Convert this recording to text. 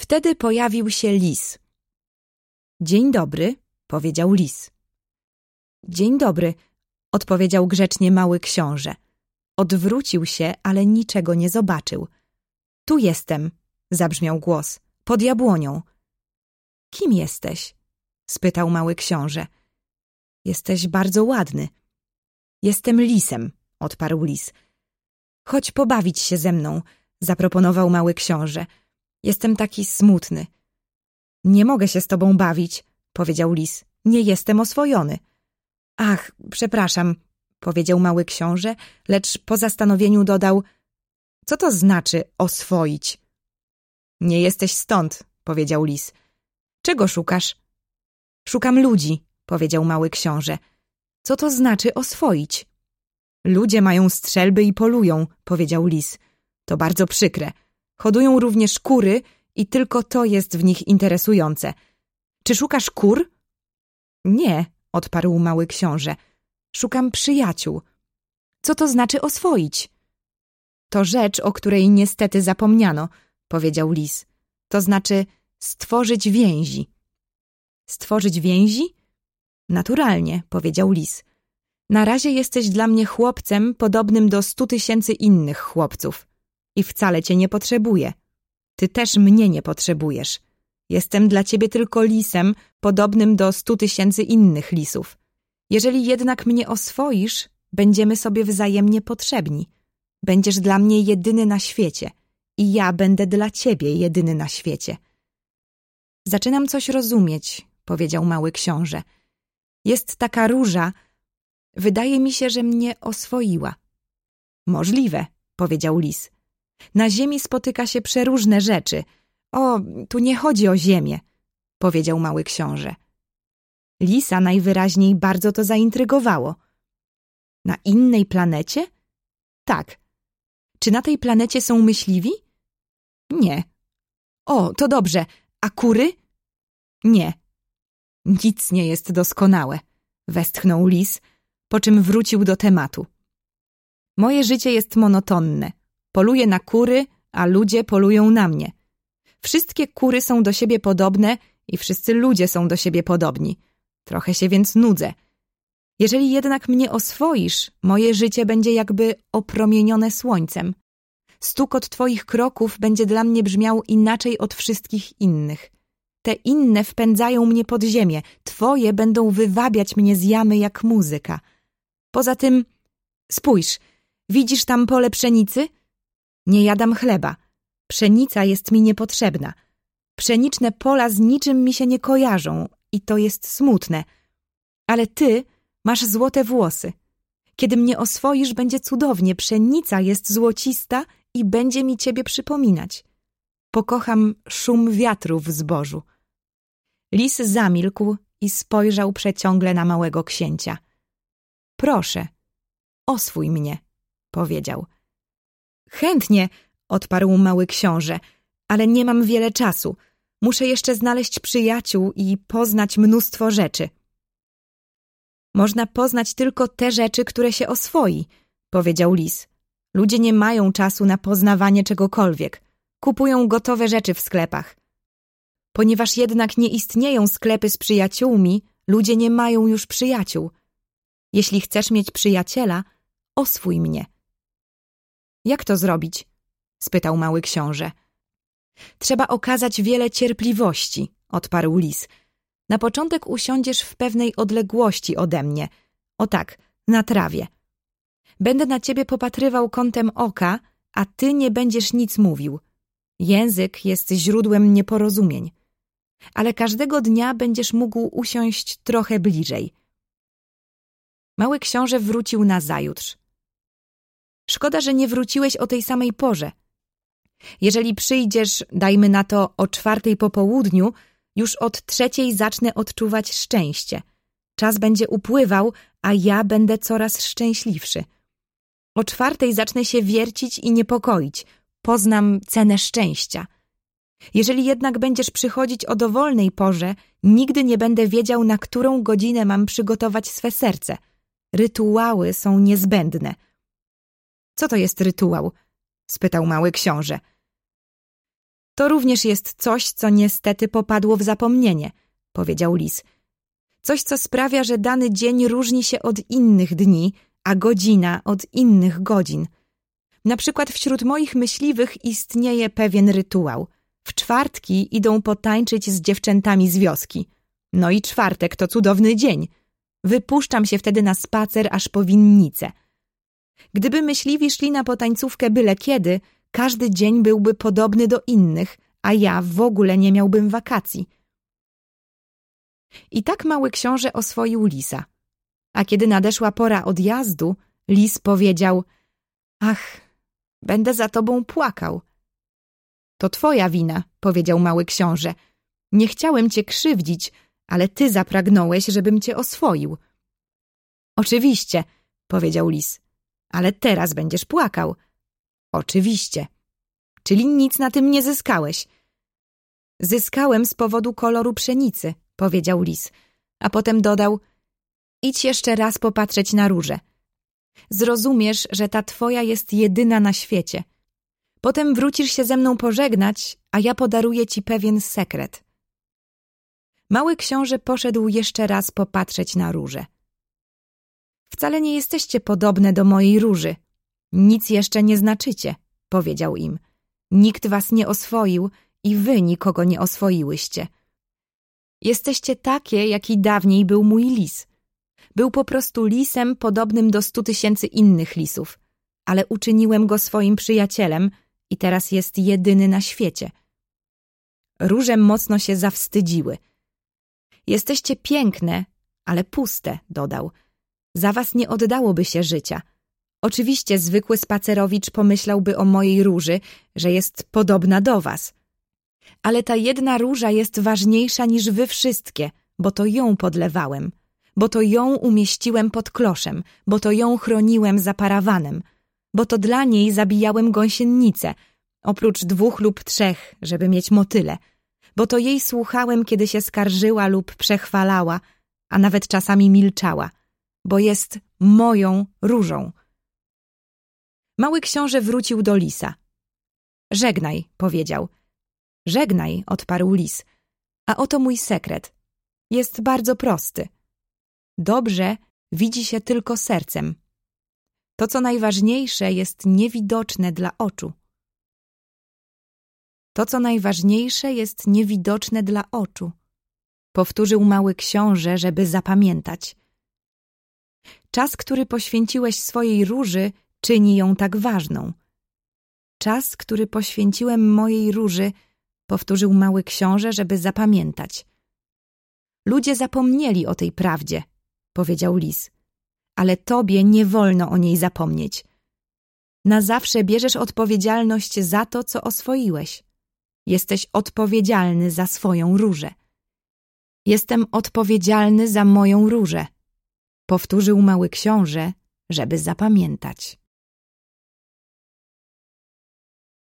Wtedy pojawił się lis. Dzień dobry, powiedział lis. Dzień dobry, odpowiedział grzecznie mały książę. Odwrócił się, ale niczego nie zobaczył. Tu jestem, zabrzmiał głos, pod jabłonią. Kim jesteś? Spytał mały książę. Jesteś bardzo ładny. Jestem lisem, odparł lis. Chodź pobawić się ze mną, zaproponował mały książę. Jestem taki smutny. Nie mogę się z tobą bawić, powiedział lis. Nie jestem oswojony. Ach, przepraszam, powiedział mały książę, lecz po zastanowieniu dodał: co to znaczy oswoić? Nie jesteś stąd, powiedział lis. Czego szukasz? Szukam ludzi, powiedział mały książę. Co to znaczy oswoić? Ludzie mają strzelby i polują, powiedział lis. To bardzo przykre. Hodują również kury i tylko to jest w nich interesujące. Czy szukasz kur? Nie, odparł mały książę. Szukam przyjaciół. Co to znaczy oswoić? To rzecz, o której niestety zapomniano, powiedział lis. To znaczy stworzyć więzi. Stworzyć więzi? Naturalnie, powiedział lis. Na razie jesteś dla mnie chłopcem podobnym do 100 000 innych chłopców. I wcale cię nie potrzebuję. Ty też mnie nie potrzebujesz. Jestem dla ciebie tylko lisem podobnym do 100 000 innych lisów. Jeżeli jednak mnie oswoisz, będziemy sobie wzajemnie potrzebni. Będziesz dla mnie jedyny na świecie i ja będę dla ciebie jedyny na świecie. Zaczynam coś rozumieć, powiedział mały książę. Jest taka róża. Wydaje mi się, że mnie oswoiła. Możliwe, powiedział lis. Na ziemi spotyka się przeróżne rzeczy. O, tu nie chodzi o ziemię, powiedział mały książę. Lisa najwyraźniej bardzo to zaintrygowało. Na innej planecie? Tak. Czy na tej planecie są myśliwi? Nie. O, to dobrze. A kury? Nie. Nic nie jest doskonałe, westchnął lis, po czym wrócił do tematu. Moje życie jest monotonne. Poluję na kury, a ludzie polują na mnie. Wszystkie kury są do siebie podobne i wszyscy ludzie są do siebie podobni. Trochę się więc nudzę. Jeżeli jednak mnie oswoisz, moje życie będzie jakby opromienione słońcem. Stukot twoich kroków będzie dla mnie brzmiał inaczej od wszystkich innych. Te inne wpędzają mnie pod ziemię, twoje będą wywabiać mnie z jamy jak muzyka. Poza tym, spójrz, widzisz tam pole pszenicy? Nie jadam chleba. Pszenica jest mi niepotrzebna. Pszeniczne pola z niczym mi się nie kojarzą i to jest smutne. Ale ty masz złote włosy. Kiedy mnie oswoisz, będzie cudownie. Pszenica jest złocista i będzie mi ciebie przypominać. Pokocham szum wiatru w zbożu. Lis zamilkł i spojrzał przeciągle na małego księcia. Proszę, oswój mnie, powiedział. Chętnie, odparł mały książę, ale nie mam wiele czasu. Muszę jeszcze znaleźć przyjaciół i poznać mnóstwo rzeczy. Można poznać tylko te rzeczy, które się oswoi, powiedział lis. Ludzie nie mają czasu na poznawanie czegokolwiek. Kupują gotowe rzeczy w sklepach. Ponieważ jednak nie istnieją sklepy z przyjaciółmi, ludzie nie mają już przyjaciół. Jeśli chcesz mieć przyjaciela, oswój mnie. Jak to zrobić? Spytał mały książę. Trzeba okazać wiele cierpliwości, odparł lis. Na początek usiądziesz w pewnej odległości ode mnie. O tak, na trawie. Będę na ciebie popatrywał kątem oka, a ty nie będziesz nic mówił. Język jest źródłem nieporozumień. Ale każdego dnia będziesz mógł usiąść trochę bliżej. Mały książę wrócił nazajutrz. Szkoda, że nie wróciłeś o tej samej porze. Jeżeli przyjdziesz, dajmy na to, o 4 po południu, już od 3 zacznę odczuwać szczęście. Czas będzie upływał, a ja będę coraz szczęśliwszy. O 4 zacznę się wiercić i niepokoić. Poznam cenę szczęścia. Jeżeli jednak będziesz przychodzić o dowolnej porze, nigdy nie będę wiedział, na którą godzinę mam przygotować swe serce. Rytuały są niezbędne. Co to jest rytuał? Spytał mały książę. To również jest coś, co niestety popadło w zapomnienie, powiedział lis. Coś, co sprawia, że dany dzień różni się od innych dni, a godzina od innych godzin. Na przykład wśród moich myśliwych istnieje pewien rytuał. W czwartki idą potańczyć z dziewczętami z wioski. No i czwartek to cudowny dzień. Wypuszczam się wtedy na spacer aż po winnicę. Gdyby myśliwi szli na potańcówkę byle kiedy, każdy dzień byłby podobny do innych, a ja w ogóle nie miałbym wakacji. I tak mały książę oswoił lisa. A kiedy nadeszła pora odjazdu, lis powiedział: ach, będę za tobą płakał. To twoja wina, powiedział mały książę. Nie chciałem cię krzywdzić, ale ty zapragnąłeś, żebym cię oswoił. Oczywiście, powiedział lis, ale teraz będziesz płakał. Oczywiście. Czyli nic na tym nie zyskałeś. Zyskałem z powodu koloru pszenicy, powiedział lis, a potem dodał: idź jeszcze raz popatrzeć na różę. Zrozumiesz, że ta twoja jest jedyna na świecie. Potem wrócisz się ze mną pożegnać, a ja podaruję ci pewien sekret. Mały książę poszedł jeszcze raz popatrzeć na różę. Wcale nie jesteście podobne do mojej róży. Nic jeszcze nie znaczycie, powiedział im. Nikt was nie oswoił i wy nikogo nie oswoiłyście. Jesteście takie, jaki dawniej był mój lis. Był po prostu lisem podobnym do 100 000 innych lisów, ale uczyniłem go swoim przyjacielem i teraz jest jedyny na świecie. Róże mocno się zawstydziły. Jesteście piękne, ale puste, dodał. Za was nie oddałoby się życia. Oczywiście zwykły spacerowicz pomyślałby o mojej róży, że jest podobna do was. Ale ta jedna róża jest ważniejsza niż wy wszystkie, bo to ją podlewałem, bo to ją umieściłem pod kloszem, bo to ją chroniłem za parawanem, bo to dla niej zabijałem gąsienicę, oprócz 2 lub 3, żeby mieć motyle, bo to jej słuchałem, kiedy się skarżyła lub przechwalała, a nawet czasami milczała, bo jest moją różą. Mały książę wrócił do lisa. Żegnaj, powiedział. Żegnaj, odparł lis. A oto mój sekret. Jest bardzo prosty. Dobrze widzi się tylko sercem. To, co najważniejsze, jest niewidoczne dla oczu. To, co najważniejsze, jest niewidoczne dla oczu. Powtórzył mały książę, żeby zapamiętać. Czas, który poświęciłeś swojej róży, czyni ją tak ważną. Czas, który poświęciłem mojej róży, powtórzył mały książę, żeby zapamiętać. Ludzie zapomnieli o tej prawdzie, powiedział lis, ale tobie nie wolno o niej zapomnieć. Na zawsze bierzesz odpowiedzialność za to, co oswoiłeś. Jesteś odpowiedzialny za swoją różę. Jestem odpowiedzialny za moją różę, powtórzył mały książę, żeby zapamiętać.